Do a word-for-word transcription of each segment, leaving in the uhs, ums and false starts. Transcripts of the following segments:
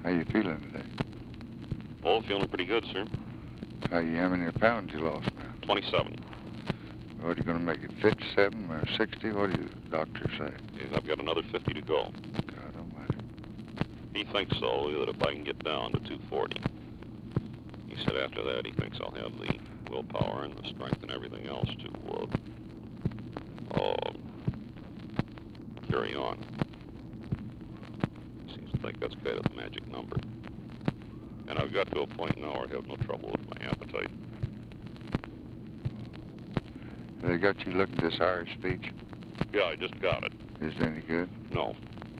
How you feeling today? Oh, feeling pretty good, sir. How you, how many pounds you lost now? twenty-seven. What, are you going to make it fifty-seven or sixty? What do you doctor say? Yes, I've got another fifty to go. God almighty. He thinks so, that if I can get down to two forty. He said after that he thinks I'll have the willpower and the strength and everything else to uh, uh, carry on. Seems to think that's kind of the magic number. And I've got to a point now where I have no trouble with my appetite. They got you looking at this Irish speech? Yeah, I just got it. Is it any good? No.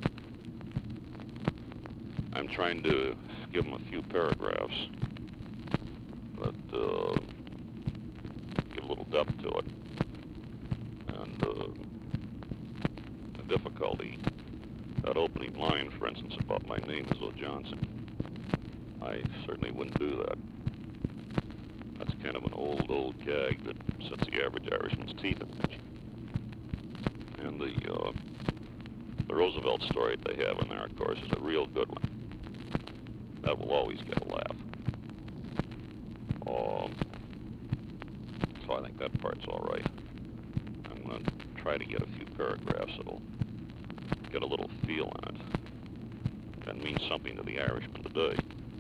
I'm trying to give him a few paragraphs that uh, give a little depth to it. And uh, the difficulty, that opening line, for instance, about my name is O. Johnson. I certainly wouldn't do that. That's kind of an old, old gag that sets the average Irishman's teeth at edge. And the, uh, the Roosevelt story that they have in there, of course, is a real good one. That will always get a laugh. Um, so I think that part's all right. I'm going to try to get a few paragraphs that'll get a little feel in it and mean something to the Irishman today.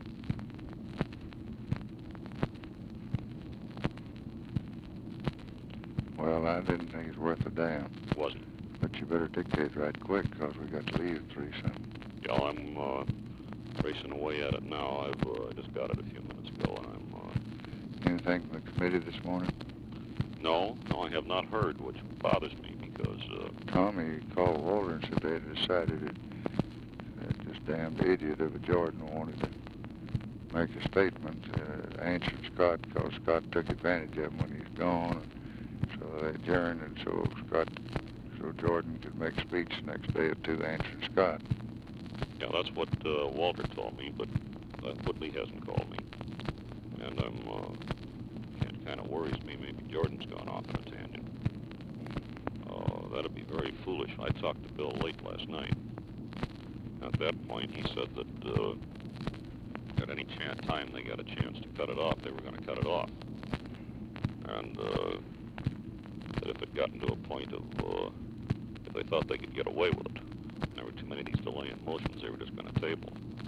Well, I didn't think it was worth a damn. Wasn't. But you better dictate right quick, because we got to leave at three something. Yeah, I'm uh, racing away at it now. I've uh, just got it a few minutes ago, and I'm... Uh... Anything from the committee this morning? No, no, I have not heard, which bothers me, because... Uh... Tommy called Walter and said they had decided that, that this damned idiot of a Jordan wanted to make a statement uh, answering Scott, because Scott took advantage of him when he's gone. So they adjourned, and so Scott, so Jordan could make speech the next day or two answering Scott. Yeah, that's what uh, Walter told me, but uh, Woodley hasn't called me. And I'm, uh, it kind of worries me. Maybe Jordan's gone off on a tangent. Uh, that'd be very foolish. I talked to Bill late last night. At that point, he said that uh, at any chance, time they got a chance to cut it off, they were going to cut it off. And uh, that if it got into a point of, uh, if they thought they could get away with it, and there were too many of these delaying motions, they were just going to table.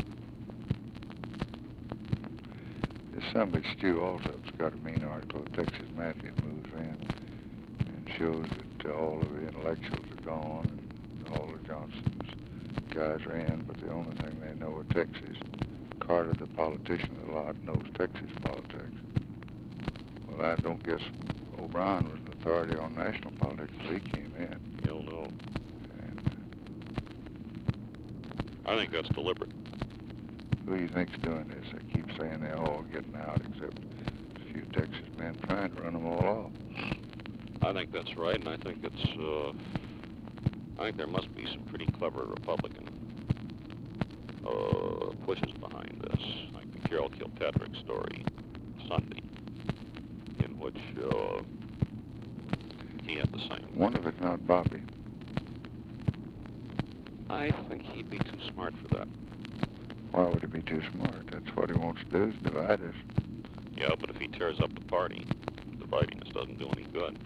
This somebody, Stu Alsop's got a mean article that Texas Mafia moves in and shows that uh, all of the intellectuals are gone and all of Johnson's guys are in, but the only thing they know of Texas, Carter, the politician a lot, knows Texas politics. Well, I don't guess O'Brien was an authority on national politics until he came in. You'll know. And I think that's deliberate. who do you think's doing this? They keep saying they're all getting out except a few Texas men trying to run them all off. I think that's right, and I think it's, uh, I think there must be some pretty clever Republican uh, pushes behind this, like the Carol Kilpatrick story Sunday, in which uh, he had the same. One of it's not Bobby. I think he'd be too smart for that. Why would he be too smart? That's what he wants to do, is divide us. Yeah, but if he tears up the party, dividing us doesn't do any good.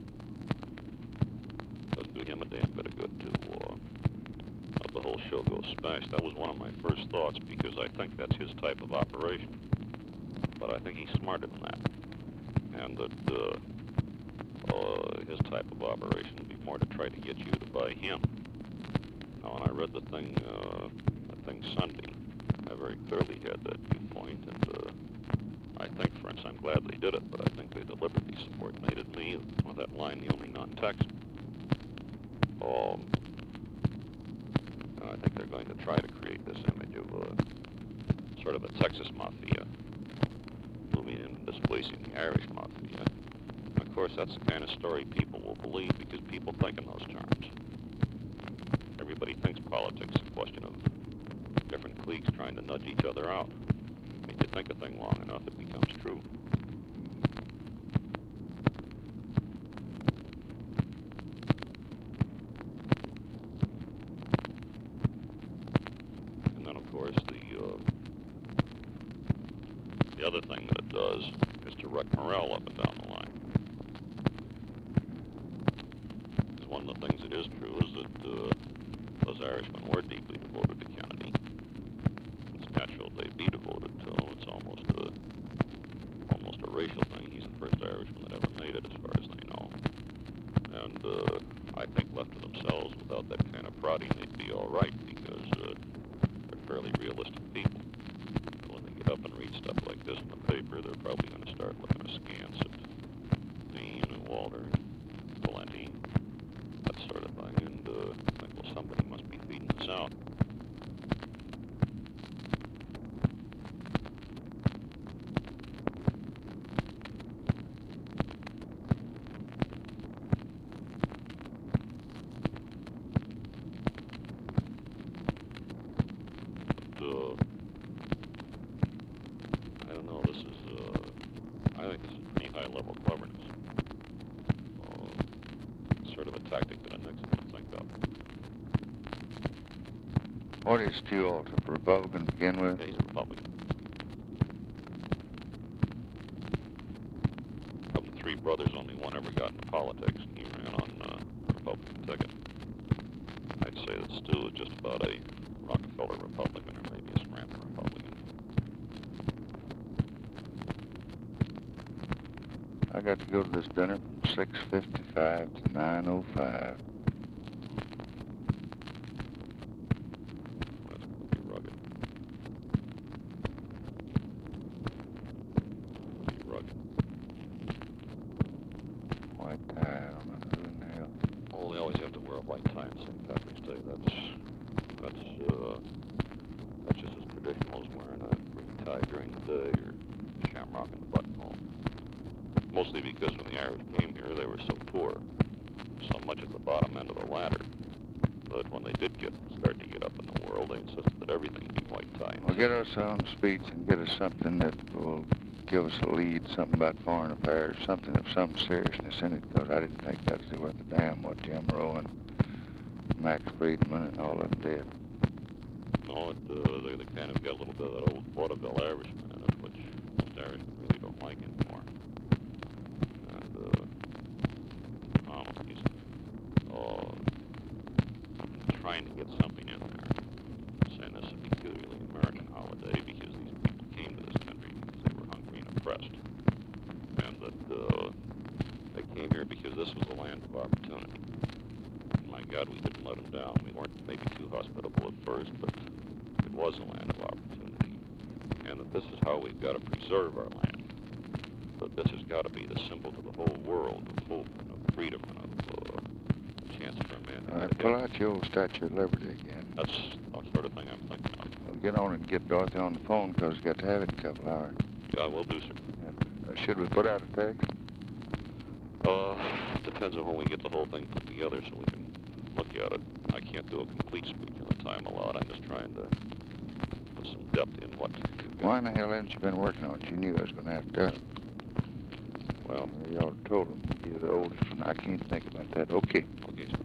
Doesn't do him a damn bit of good to uh, let the whole show go smash. That was one of my first thoughts, because I think that's his type of operation. But I think he's smarter than that. And that uh, uh, his type of operation would be more to try to get you to buy him. Now, when I read the thing, uh, the thing Sunday, I very clearly had that viewpoint, and uh, I think, for instance, I'm glad they did it, but I think they deliberately subordinated me with that line, the only non-Texan. Um, and I think they're going to try to create this image of uh, sort of a Texas mafia moving in and displacing the Irish mafia. And of course, that's the kind of story people will believe, because people think in those terms. Everybody thinks politics is a question of different cliques trying to nudge each other out. I mean, you think a thing long enough, it becomes true. And then, of course, the uh, The other thing that it does is to wreck morale up and down the line. Because one of the things that is true is that uh, those Irishmen were deeply devoted to Kennedy. It's natural they'd be devoted to him. It's almost a, almost a racial thing. He's the first Irishman that ever made it, as far as they know. And uh, I think left to themselves, without that kind of prodding, they'd be all right, because uh, they're fairly realistic people. So when they get up and read stuff like this in the paper, they're probably going to start looking askance at Dean and Walter and Valenti, that sort of thing, and uh, think, well, somebody must be feeding this out. Uh, I don't know, this is, uh, I think this is pretty high-level cleverness. Uh, sort of a tactic that Nixon didn't think of. What is Stu Alter, a Republican to begin with? Yeah, he's a Republican. Of the three brothers, only one ever got into politics, and he ran on uh, the Republican ticket. I'd say that Stu is just about a Rockefeller Republican, or maybe a Scranton Republican. I got to go to this dinner from six fifty-five to nine oh five. That's pretty rugged. Pretty rugged. White tie, I don't know who in the hell. Oh, they always have to wear a white tie on Saint Patrick's Day. That's, that's, uh, that's just as traditional as wearing a green tie during the day, or shamrock in the buttonhole. Mostly because when the Irish came here, they were so poor, so much at the bottom end of the ladder, that when they did get start to get up in the world, they insisted that everything be white tie. Well, get us on speech and get us something that will give us a lead, something about foreign affairs, something of some seriousness in it, because I didn't think that was worth a damn what Jim Rowe and Max Friedman and all of them did. No, it, uh, they, they kind of got a little bit of that old vaudeville Irishman in it, which most Irishmen really don't like anymore. And, uh, um, he's uh, trying to get something in there, saying this is a peculiarly American holiday because these people came to this country because they were hungry and oppressed. And that uh, they came here because this was a land of opportunity. My God, we didn't let them down. We weren't maybe too hospitable at first, but it was a land of opportunity. And that this is how we've got to preserve our land. That this has got to be the symbol to the whole world of hope and of freedom and of uh, a chance for a man to All right, get pull ahead. out your old Statue of Liberty again. That's the sort of thing I'm thinking of. Well, get on and get Dorothy on the phone, because we got to have it in a couple hours. Yeah, I will do, sir. Uh, should we put out a text? Uh, depends on when we get the whole thing put together so we can look at it. I can't do a complete speech in the time allowed. I'm just trying to put some depth in what you've got. Why in the hell hadn't you been working on it? You knew I was going to have to do it. Well, You all told him you're the oldest one. I can't think about that. Okay. okay, sir.